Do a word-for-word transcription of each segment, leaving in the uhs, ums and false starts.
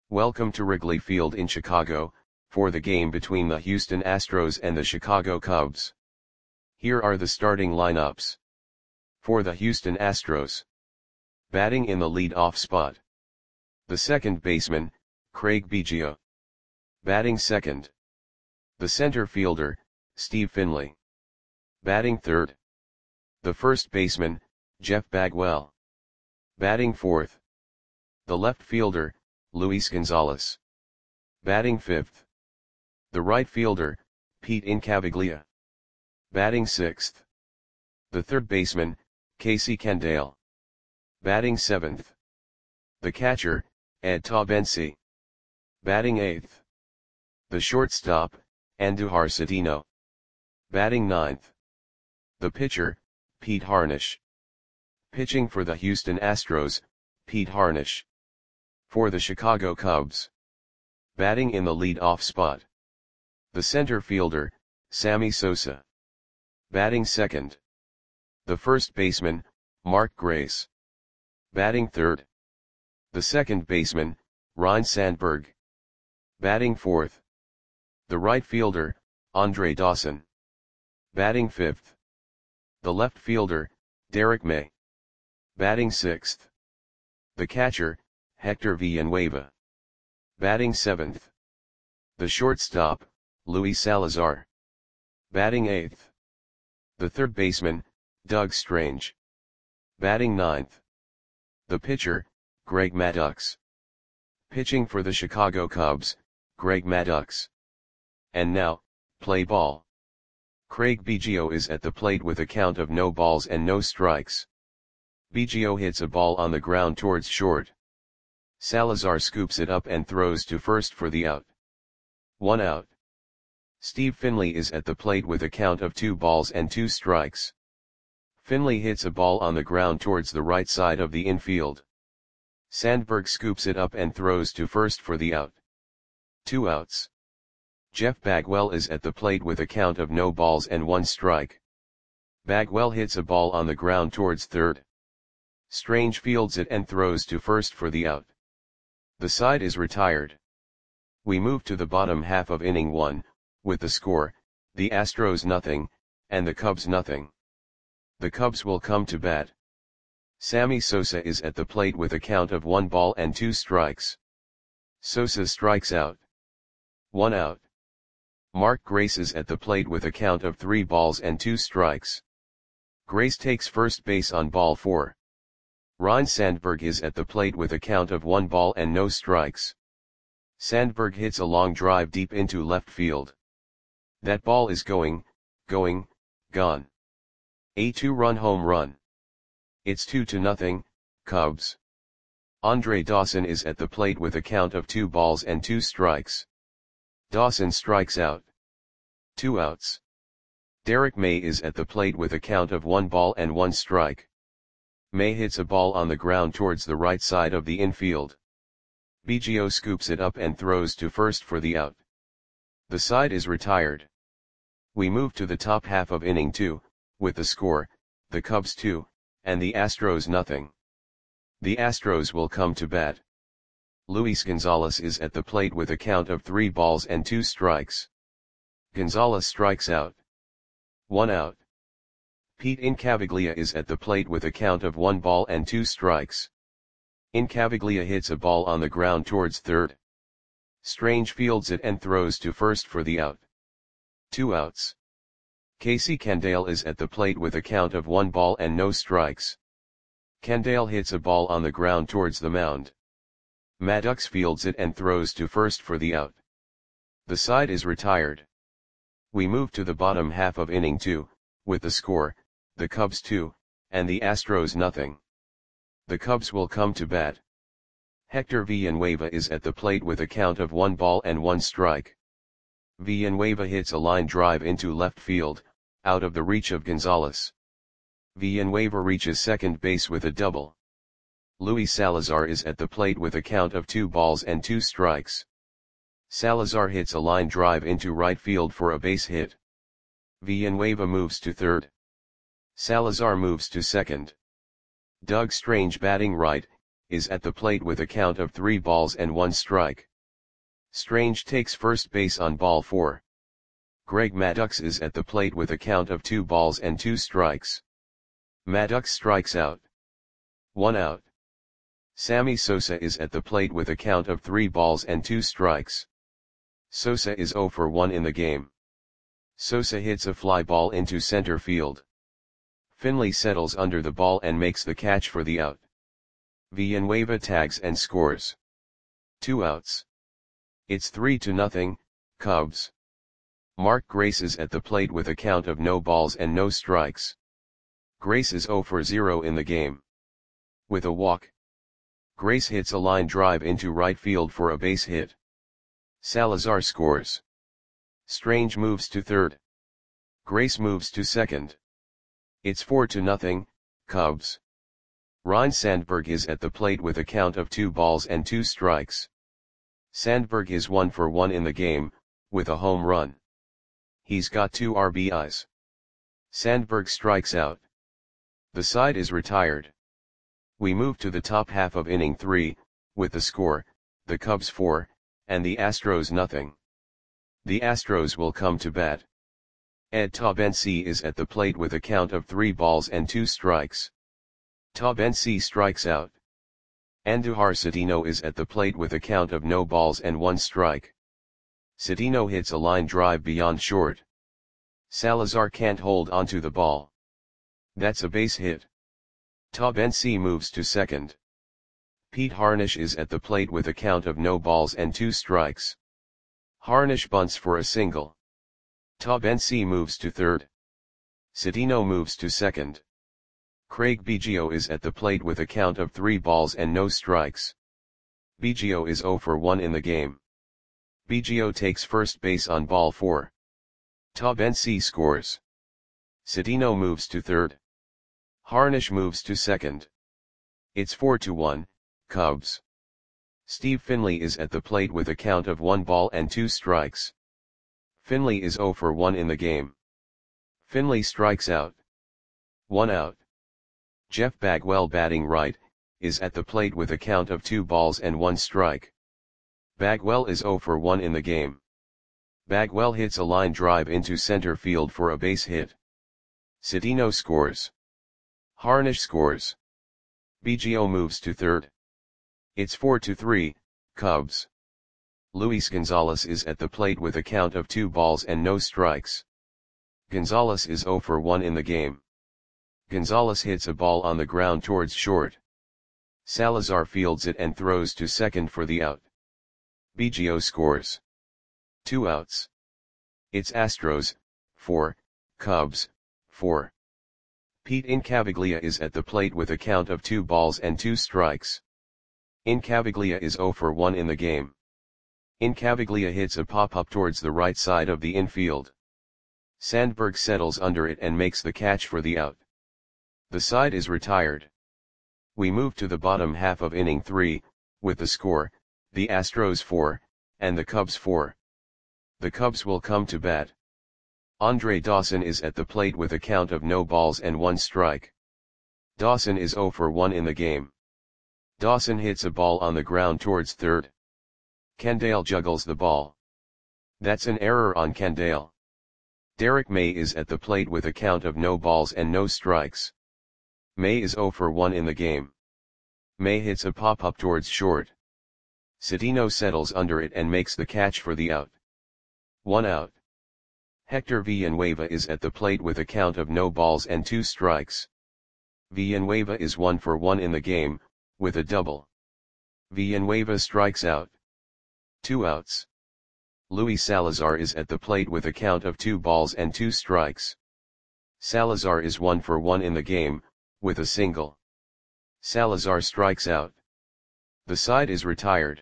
Welcome to Wrigley Field in Chicago, for the game between the Houston Astros and the Chicago Cubs. Here are the starting lineups. For the Houston Astros. Batting in the lead-off spot. The second baseman, Craig Biggio. Batting second. The center fielder, Steve Finley. Batting third. The first baseman, Jeff Bagwell. Batting fourth. The left fielder, Luis Gonzalez. Batting fifth. The right fielder, Pete Incaviglia. Batting sixth. The third baseman, Casey Candaele. Batting seventh. The catcher, Ed Taubensee. Batting eighth. The shortstop, Andujar Cedeno. Batting ninth. The pitcher, Pete Harnisch. Pitching for the Houston Astros, Pete Harnisch. For the Chicago Cubs. Batting in the lead-off spot. The center fielder, Sammy Sosa. Batting second. The first baseman, Mark Grace. Batting third. The second baseman, Ryne Sandberg. Batting fourth. The right fielder, Andre Dawson. Batting fifth. The left fielder, Derek May. Batting sixth. The catcher, Hector Villanueva. Batting seventh. The shortstop, Luis Salazar. Batting eighth. The third baseman, Doug Strange. Batting ninth. The pitcher, Greg Maddux. Pitching for the Chicago Cubs, Greg Maddux. And now, play ball. Craig Biggio is at the plate with a count of no balls and no strikes. Biggio hits a ball on the ground towards short. Salazar scoops it up and throws to first for the out. One out. Steve Finley is at the plate with a count of two balls and two strikes. Finley hits a ball on the ground towards the right side of the infield. Sandberg scoops it up and throws to first for the out. Two outs. Jeff Bagwell is at the plate with a count of no balls and one strike. Bagwell hits a ball on the ground towards third. Strange fields it and throws to first for the out. The side is retired. We move to the bottom half of inning one, with the score, the Astros nothing, and the Cubs nothing. The Cubs will come to bat. Sammy Sosa is at the plate with a count of one ball and two strikes. Sosa strikes out. One out. Mark Grace is at the plate with a count of three balls and two strikes. Grace takes first base on ball four. Ryne Sandberg is at the plate with a count of one ball and no strikes. Sandberg hits a long drive deep into left field. That ball is going, going, gone. A two-run home run. It's two to nothing, Cubs. Andre Dawson is at the plate with a count of two balls and two strikes. Dawson strikes out. Two outs. Derek May is at the plate with a count of one ball and one strike. May hits a ball on the ground towards the right side of the infield. Biggio scoops it up and throws to first for the out. The side is retired. We move to the top half of inning two, with the score, the Cubs two, and the Astros nothing. The Astros will come to bat. Luis Gonzalez is at the plate with a count of three balls and two strikes. Gonzalez strikes out. One out. Pete Incaviglia is at the plate with a count of one ball and two strikes. Incaviglia hits a ball on the ground towards third. Strange fields it and throws to first for the out. Two outs. Casey Candaele is at the plate with a count of one ball and no strikes. Candaele hits a ball on the ground towards the mound. Maddux fields it and throws to first for the out. The side is retired. We move to the bottom half of inning two, with the score, the Cubs two, and the Astros nothing. The Cubs will come to bat. Hector Villanueva is at the plate with a count of one ball and one strike. Villanueva hits a line drive into left field, out of the reach of Gonzalez. Villanueva reaches second base with a double. Luis Salazar is at the plate with a count of two balls and two strikes. Salazar hits a line drive into right field for a base hit. Villanueva moves to third. Salazar moves to second. Doug Strange batting right, is at the plate with a count of three balls and one strike. Strange takes first base on ball four. Greg Maddux is at the plate with a count of two balls and two strikes. Maddux strikes out. One out. Sammy Sosa is at the plate with a count of three balls and two strikes. Sosa is zero for one in the game. Sosa hits a fly ball into center field. Finley settles under the ball and makes the catch for the out. Villanueva tags and scores. Two outs. It's three to nothing, Cubs. Mark Grace is at the plate with a count of no balls and no strikes. Grace is zero for zero in the game. With a walk, Grace hits a line drive into right field for a base hit. Salazar scores. Strange moves to third. Grace moves to second. It's four to nothing, Cubs. Ryne Sandberg is at the plate with a count of two balls and two strikes. Sandberg is one for one in the game, with a home run. He's got two R B Is. Sandberg strikes out. The side is retired. We move to the top half of inning three, with the score, the Cubs four, and the Astros nothing. The Astros will come to bat. Ed Taubensee is at the plate with a count of three balls and two strikes. Taubensee strikes out. Andujar Cedeno is at the plate with a count of no balls and one strike. Cedeno hits a line drive beyond short. Salazar can't hold onto the ball. That's a base hit. Taubensee moves to second. Pete Harnisch is at the plate with a count of no balls and two strikes. Harnisch bunts for a single. Taubensee moves to third. Cedeno moves to second. Craig Biggio is at the plate with a count of three balls and no strikes. Biggio is zero for one in the game. Biggio takes first base on ball four. Taubensee scores. Cedeno moves to third. Harnisch moves to second. It's four to one, Cubs. Steve Finley is at the plate with a count of one ball and two strikes. Finley is zero for one in the game. Finley strikes out. One out. Jeff Bagwell, batting right, is at the plate with a count of two balls and one strike. Bagwell is zero for one in the game. Bagwell hits a line drive into center field for a base hit. Cedeno scores. Harnisch scores. Biggio moves to third. It's four to three, Cubs. Luis Gonzalez is at the plate with a count of two balls and no strikes. Gonzalez is zero for one in the game. Gonzalez hits a ball on the ground towards short. Salazar fields it and throws to second for the out. Biggio scores. Two outs. It's Astros, four, Cubs, four. Pete Incaviglia is at the plate with a count of two balls and two strikes. Incaviglia is zero for one in the game. Incaviglia hits a pop-up towards the right side of the infield. Sandberg settles under it and makes the catch for the out. The side is retired. We move to the bottom half of inning three, with the score, the Astros four, and the Cubs four. The Cubs will come to bat. Andre Dawson is at the plate with a count of no balls and one strike. Dawson is zero for one in the game. Dawson hits a ball on the ground towards third. Kendall juggles the ball. That's an error on Kendall. Derek May is at the plate with a count of no balls and no strikes. May is zero for one in the game. May hits a pop-up towards short. Cedeno settles under it and makes the catch for the out. One out. Hector Villanueva is at the plate with a count of no balls and two strikes. Villanueva is one for one in the game, with a double. Villanueva strikes out. Two outs. Luis Salazar is at the plate with a count of two balls and two strikes. Salazar is one for one in the game, with a single. Salazar strikes out. The side is retired.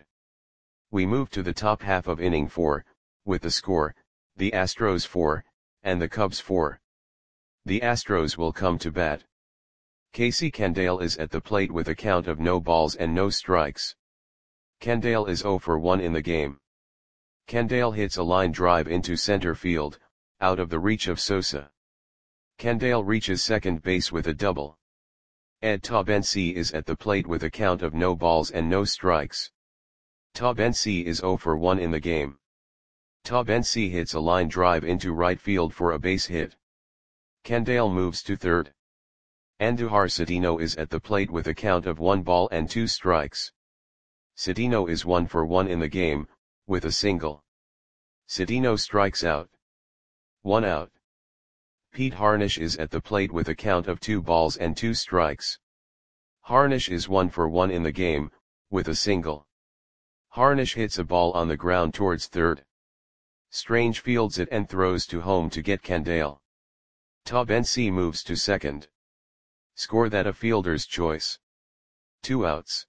We move to the top half of inning four, with the score, the Astros four, and the Cubs four. The Astros will come to bat. Casey Kendall is at the plate with a count of no balls and no strikes. Kendall is zero for one in the game. Kendall hits a line drive into center field, out of the reach of Sosa. Kendall reaches second base with a double. Ed Taubensee is at the plate with a count of no balls and no strikes. Taubensee is zero for one in the game. Taubensee hits a line drive into right field for a base hit. Candale moves to third. Andujar Cedeno is at the plate with a count of one ball and two strikes. Cedeno is one for one in the game, with a single. Cedeno strikes out. One out. Pete Harnisch is at the plate with a count of two balls and two strikes. Harnisch is one for one in the game, with a single. Harnisch hits a ball on the ground towards third. Strange fields it and throws to home to get Candale. Taubensee moves to second. Score that a fielder's choice. Two outs.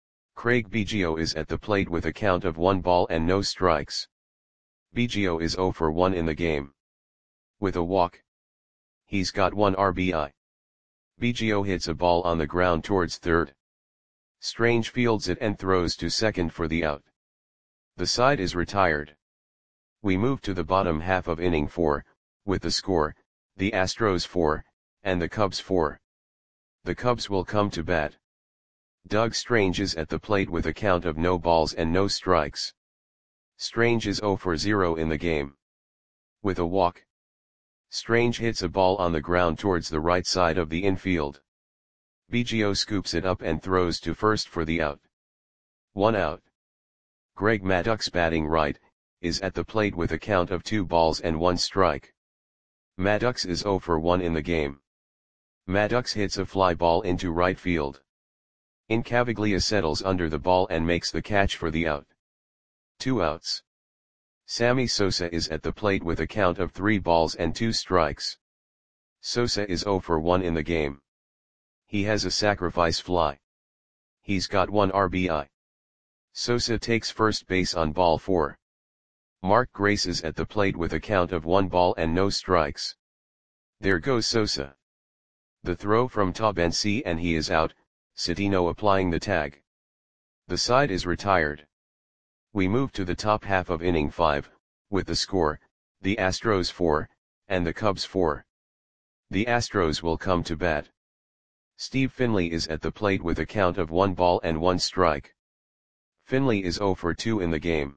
Craig Biggio is at the plate with a count of one ball and no strikes. Biggio is zero for one in the game. With a walk. He's got one R B I. Biggio hits a ball on the ground towards third. Strange fields it and throws to second for the out. The side is retired. We move to the bottom half of inning four, with the score, the Astros four, and the Cubs four. The Cubs will come to bat. Doug Strange is at the plate with a count of no balls and no strikes. Strange is zero for zero in the game. With a walk. Strange hits a ball on the ground towards the right side of the infield. Biggio scoops it up and throws to first for the out. One out. Greg Maddux, batting right, is at the plate with a count of two balls and one strike. Maddux is zero for one in the game. Maddux hits a fly ball into right field. Incaviglia settles under the ball and makes the catch for the out. Two outs. Sammy Sosa is at the plate with a count of three balls and two strikes. Sosa is zero for one in the game. He has a sacrifice fly. He's got one R B I. Sosa takes first base on ball four. Mark Grace is at the plate with a count of one ball and no strikes. There goes Sosa. The throw from Taubensee and he is out, Cedeno applying the tag. The side is retired. We move to the top half of inning five, with the score, the Astros four, and the Cubs four. The Astros will come to bat. Steve Finley is at the plate with a count of one ball and one strike. Finley is zero for two in the game.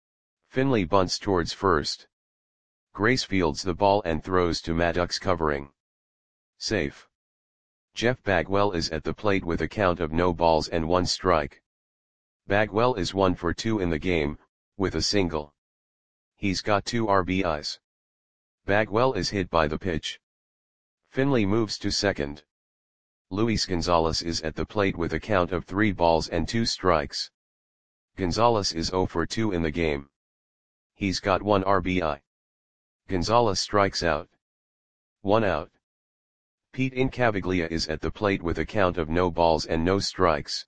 Finley bunts towards first. Grace fields the ball and throws to Maddux covering. Safe. Jeff Bagwell is at the plate with a count of no balls and one strike. Bagwell is one for two in the game, with a single. He's got two R B Is. Bagwell is hit by the pitch. Finley moves to second. Luis Gonzalez is at the plate with a count of three balls and two strikes. Gonzalez is zero for two in the game. He's got one R B I. Gonzalez strikes out. One out. Pete Incaviglia is at the plate with a count of no balls and no strikes.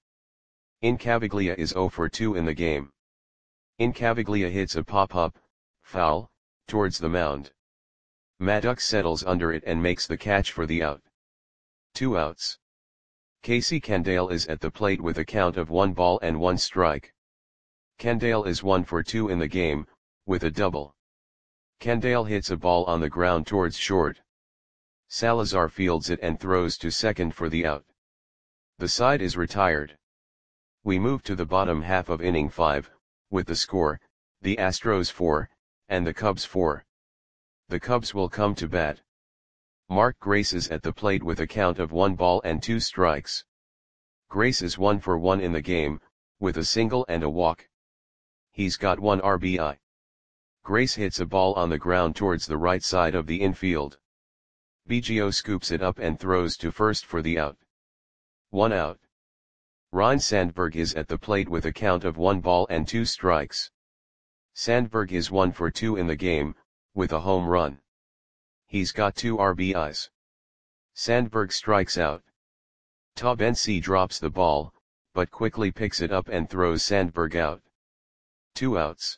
Incaviglia is zero for two in the game. Incaviglia hits a pop-up, foul, towards the mound. Maddux settles under it and makes the catch for the out. Two outs. Casey Candale is at the plate with a count of one ball and one strike. Candale is one for two in the game, with a double. Candale hits a ball on the ground towards short. Salazar fields it and throws to second for the out. The side is retired. We move to the bottom half of inning five, with the score, the Astros four, and the Cubs four. The Cubs will come to bat. Mark Grace is at the plate with a count of one ball and two strikes. Grace is one for one in the game, with a single and a walk. He's got one R B I. Grace hits a ball on the ground towards the right side of the infield. Biggio scoops it up and throws to first for the out. One out. Ryne Sandberg is at the plate with a count of one ball and two strikes. Sandberg is one for two in the game, with a home run. He's got two R B Is. Sandberg strikes out. Taubensee drops the ball, but quickly picks it up and throws Sandberg out. Two outs.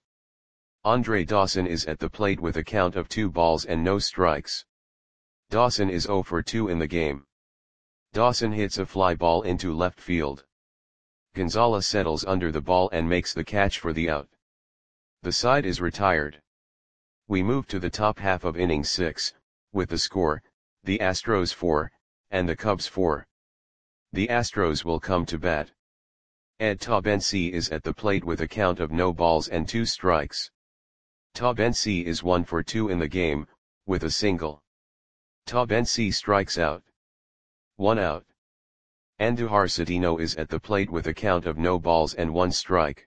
Andre Dawson is at the plate with a count of two balls and no strikes. Dawson is zero for two in the game. Dawson hits a fly ball into left field. Gonzalez settles under the ball and makes the catch for the out. The side is retired. We move to the top half of inning six, with the score, the Astros four, and the Cubs four. The Astros will come to bat. Ed Taubensee is at the plate with a count of no balls and two strikes. Taubensee is one for two in the game, with a single. Taubensee strikes out. One out. Andujar Cedeno is at the plate with a count of no balls and one strike.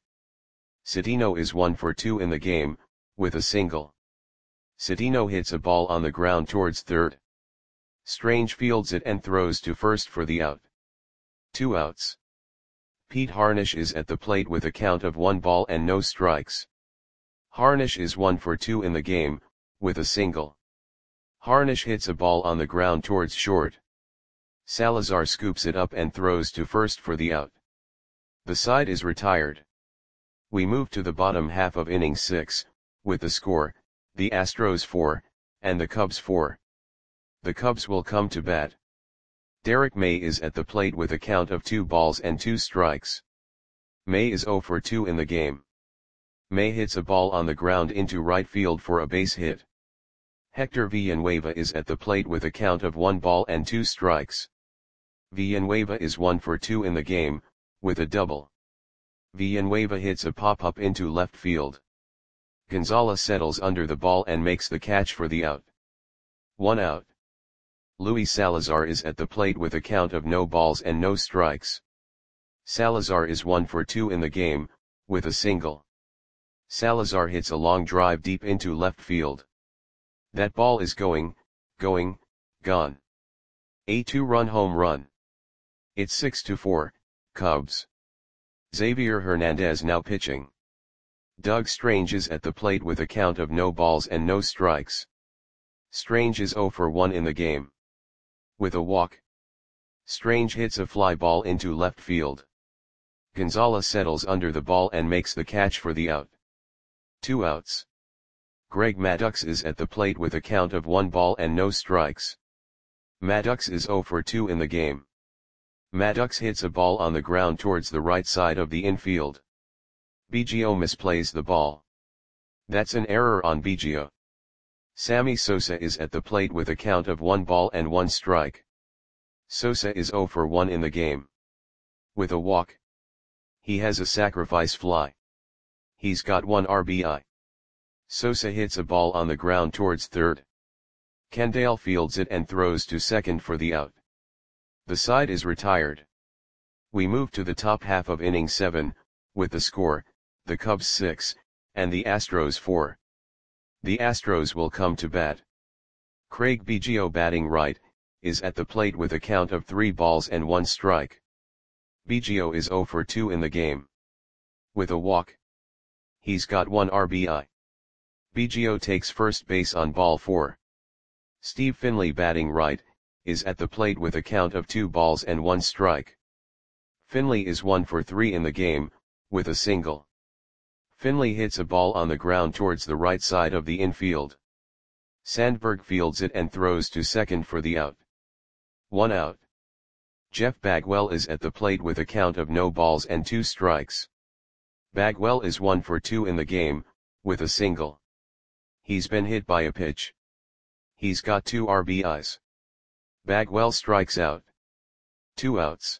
Cedeno is one for two in the game, with a single. Cedeno hits a ball on the ground towards third. Strange fields it and throws to first for the out. Two outs. Pete Harnisch is at the plate with a count of one ball and no strikes. Harnisch is one for two in the game, with a single. Harnisch hits a ball on the ground towards short. Salazar scoops it up and throws to first for the out. The side is retired. We move to the bottom half of inning six, with the score, the Astros four, and the Cubs four. The Cubs will come to bat. Derek May is at the plate with a count of two balls and two strikes. May is zero for two in the game. May hits a ball on the ground into right field for a base hit. Hector Villanueva is at the plate with a count of one ball and two strikes. Villanueva is one for two in the game, with a double. Villanueva hits a pop-up into left field. Gonzalez settles under the ball and makes the catch for the out. One out. Luis Salazar is at the plate with a count of no balls and no strikes. Salazar is one for two in the game, with a single. Salazar hits a long drive deep into left field. That ball is going, going, gone. A two-run home run. It's six to four, Cubs. Xavier Hernandez now pitching. Doug Strange is at the plate with a count of no balls and no strikes. Strange is zero for one in the game. With a walk. Strange hits a fly ball into left field. Gonzalez settles under the ball and makes the catch for the out. Two outs. Greg Maddux is at the plate with a count of one ball and no strikes. Maddux is zero for two in the game. Maddux hits a ball on the ground towards the right side of the infield. Biggio misplays the ball. That's an error on Biggio. Sammy Sosa is at the plate with a count of one ball and one strike. Sosa is zero for one in the game. With a walk. He has a sacrifice fly. He's got one R B I. Sosa hits a ball on the ground towards third. Kendall fields it and throws to second for the out. The side is retired. We move to the top half of inning seven, with the score, the Cubs six, and the Astros four. The Astros will come to bat. Craig Biggio batting right, is at the plate with a count of three balls and one strike. Biggio is zero for two in the game. With a walk. He's got one R B I. Biggio takes first base on ball four. Steve Finley batting right, is at the plate with a count of two balls and one strike. Finley is one for three in the game, with a single. Finley hits a ball on the ground towards the right side of the infield. Sandberg fields it and throws to second for the out. One out. Jeff Bagwell is at the plate with a count of no balls and two strikes. Bagwell is one for two in the game, with a single. He's been hit by a pitch. He's got two R B Is. Bagwell strikes out. Two outs.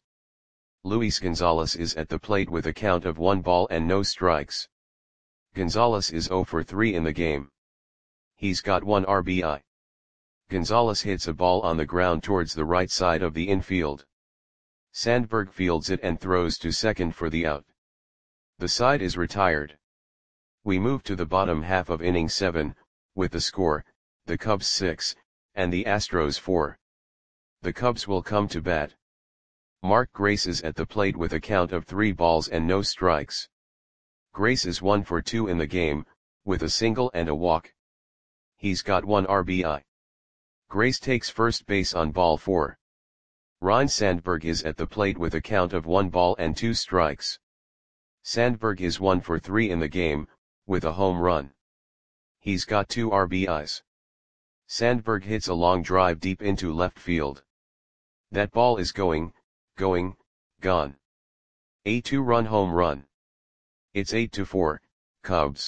Luis Gonzalez is at the plate with a count of one ball and no strikes. Gonzalez is zero for three in the game. He's got one R B I. Gonzalez hits a ball on the ground towards the right side of the infield. Sandberg fields it and throws to second for the out. The side is retired. We move to the bottom half of inning seven, with the score, the Cubs six, and the Astros four. The Cubs will come to bat. Mark Grace is at the plate with a count of three balls and no strikes. Grace is one for two in the game, with a single and a walk. He's got one R B I. Grace takes first base on ball four. Ryne Sandberg is at the plate with a count of one ball and two strikes. Sandberg is one for three in the game, with a home run. He's got two R B Is. Sandberg hits a long drive deep into left field. That ball is going, going, gone. A two-run home run. It's eight to four, Cubs.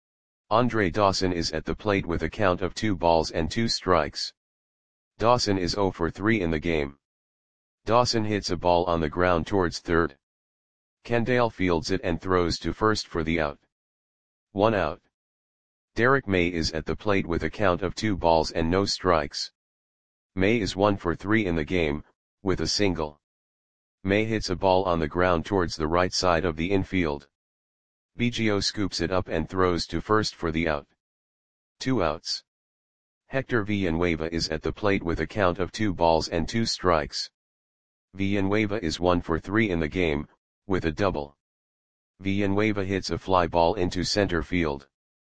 Andre Dawson is at the plate with a count of two balls and two strikes. Dawson is zero for three in the game. Dawson hits a ball on the ground towards third. Kendall fields it and throws to first for the out. One out. Derek May is at the plate with a count of two balls and no strikes. May is one for three in the game, with a single. May hits a ball on the ground towards the right side of the infield. Biggio scoops it up and throws to first for the out. Two outs. Hector Villanueva is at the plate with a count of two balls and two strikes. Villanueva is one for three in the game, with a double. Villanueva hits a fly ball into center field.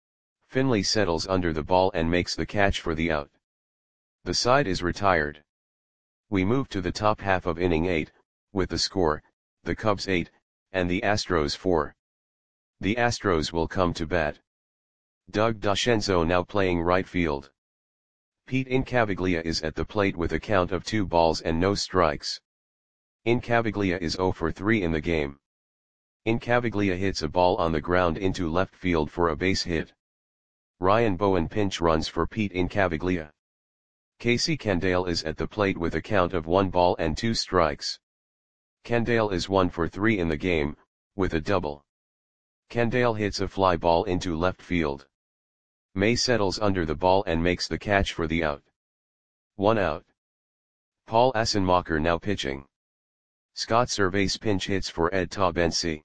Finley settles under the ball and makes the catch for the out. The side is retired. We move to the top half of inning eight, with the score, the Cubs eight, and the Astros four. The Astros will come to bat. Doug DeCenzo now playing right field. Pete Incaviglia is at the plate with a count of two balls and no strikes. Incaviglia is zero for three in the game. Incaviglia hits a ball on the ground into left field for a base hit. Ryan Bowen pinch runs for Pete Incaviglia. Casey Kendall is at the plate with a count of one ball and two strikes. Kendall is one for three in the game, with a double. Kendall hits a fly ball into left field. May settles under the ball and makes the catch for the out. One out. Paul Assenmacher now pitching. Scott Servais pinch hits for Ed Taubensee.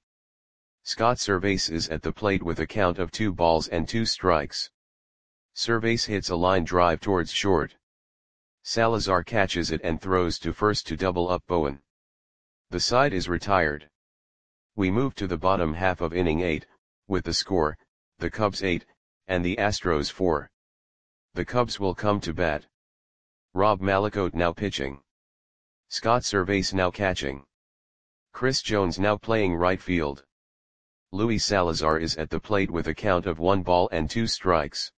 Scott Servais is at the plate with a count of two balls and two strikes. Servais hits a line drive towards short. Salazar catches it and throws to first to double up Bowen. The side is retired. We move to the bottom half of inning eight, with the score, the Cubs eight, and the Astros four. The Cubs will come to bat. Rob Malakote now pitching. Scott Servais now catching. Chris Jones now playing right field. Luis Salazar is at the plate with a count of one ball and two strikes.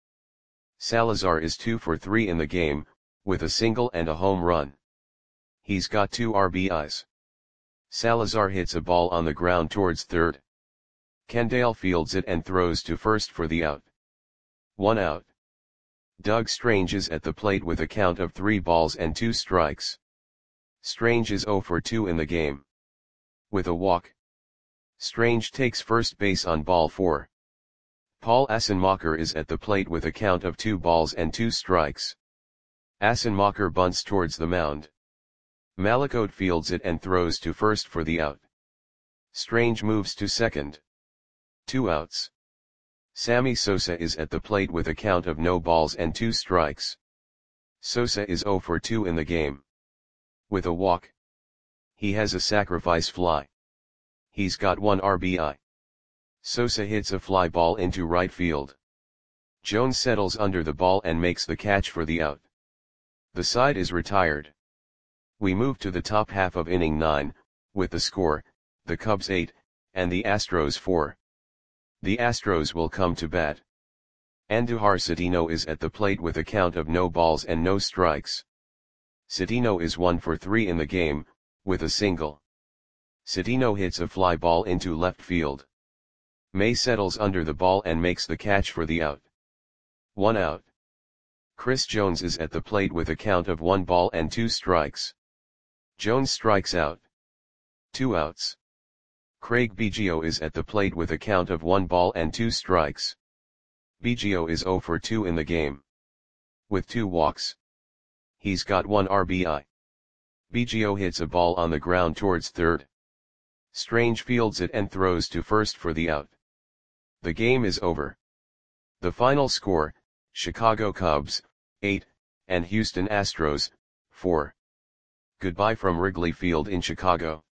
Salazar is two for three in the game, with a single and a home run. He's got two R B Is. Salazar hits a ball on the ground towards third. Kendall fields it and throws to first for the out. One out. Doug Strange is at the plate with a count of three balls and two strikes. Strange is zero for two in the game. With a walk. Strange takes first base on ball four. Paul Assenmacher is at the plate with a count of two balls and two strikes. Assenmacher bunts towards the mound. Malakote fields it and throws to first for the out. Strange moves to second. Two outs. Sammy Sosa is at the plate with a count of no balls and two strikes. Sosa is zero for two in the game. With a walk. He has a sacrifice fly. He's got one R B I. Sosa hits a fly ball into right field. Jones settles under the ball and makes the catch for the out. The side is retired. We move to the top half of inning nine, with the score, the Cubs eight, and the Astros four. The Astros will come to bat. Andujar Cedeno is at the plate with a count of no balls and no strikes. Cedeno is one for three in the game, with a single. Cedeno hits a fly ball into left field. May settles under the ball and makes the catch for the out. One out. Chris Jones is at the plate with a count of one ball and two strikes. Jones strikes out. Two outs. Craig Biggio is at the plate with a count of one ball and two strikes. Biggio is zero for two in the game. With two walks. He's got one R B I. Biggio hits a ball on the ground towards third. Strange fields it and throws to first for the out. The game is over. The final score, Chicago Cubs, eight, and Houston Astros, four. Goodbye from Wrigley Field in Chicago.